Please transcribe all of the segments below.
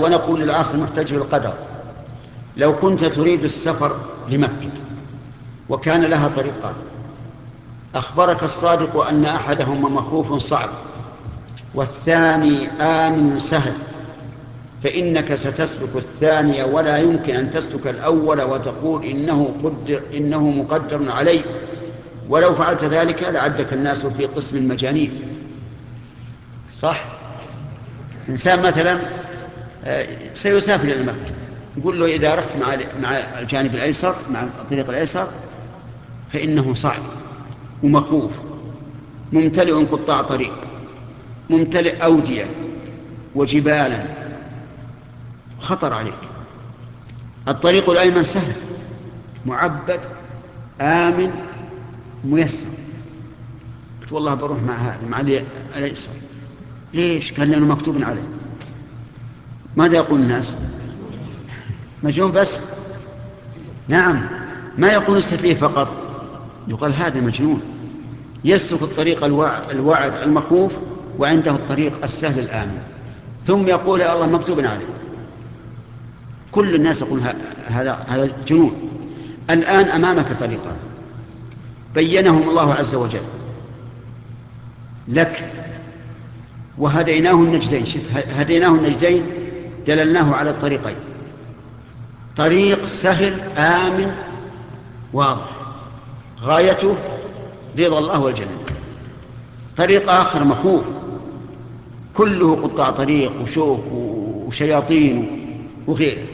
ونقول للعاصي المحتج بالقدر: لو كنت تريد السفر لمكة وكان لها طريقان، أخبرك الصادق أن أحدهما مخوف صعب والثاني آمن سهل، فإنك ستسلك الثاني ولا يمكن أن تسلك الأول وتقول إنه مقدر علي، ولو فعلت ذلك لعدك الناس في قسم المجانين. صح؟ إنسان مثلا سيسافر إلى مكة، يقول له إذا رحت مع الجانب الأيسر، مع الطريق الأيسر، فإنه صعب ومخوف، ممتلئ قطاع طريق، ممتلئ أودية وجبالا، خطر عليك. الطريق الأيمن سهل، معبد، آمن، ميسر. قلت والله بروح مع هذا، مع الأيسر. ليش؟ قال لأنه مكتوب عليه. ماذا يقول الناس؟ مجنون بس؟ نعم، ما يقول السفيه فقط، يقال هذا مجنون يسلك الطريق الوعد المخوف وعنده الطريق السهل الآمن، ثم يقول يا الله مكتوب عليه. كل الناس يقول هذا جنون. الآن أمامك طريقان بينهم الله عز وجل لك، وهديناه النجدين. شوف، هديناه النجدين، دللناه على الطريقين: طريق سهل آمن واضح غايته رضا الله والجنة، طريق آخر مخوف كله قطاع طريق وشوك وشياطين وغيره.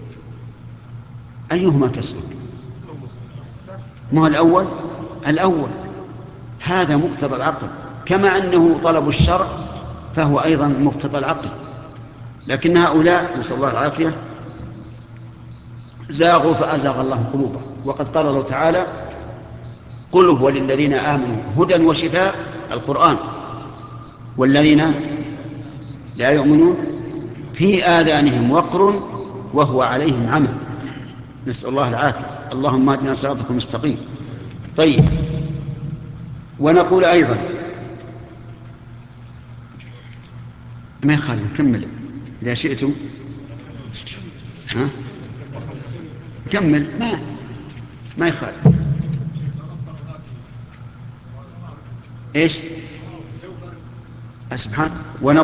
أيهما تسلك؟ ما هو الأول؟ الأول. هذا مقتضى العقل، كما أنه طلب الشرع فهو أيضا مقتضى العقل. لكن هؤلاء نسأل الله العافية زاغوا فأزاغ الله قلوبهم. وقد قال الله تعالى: قل هو للذين آمنوا هدى وشفاء، القرآن، والذين لا يؤمنون في آذانهم وقر وهو عليهم عمى. نسأل الله العافية. اللهم اهدنا صراطك المستقيم. طيب، ونقول أيضا ما يخالف نكمل إذا شئتم. ها؟ كمل، ما يخالف. إيش؟ سبحان.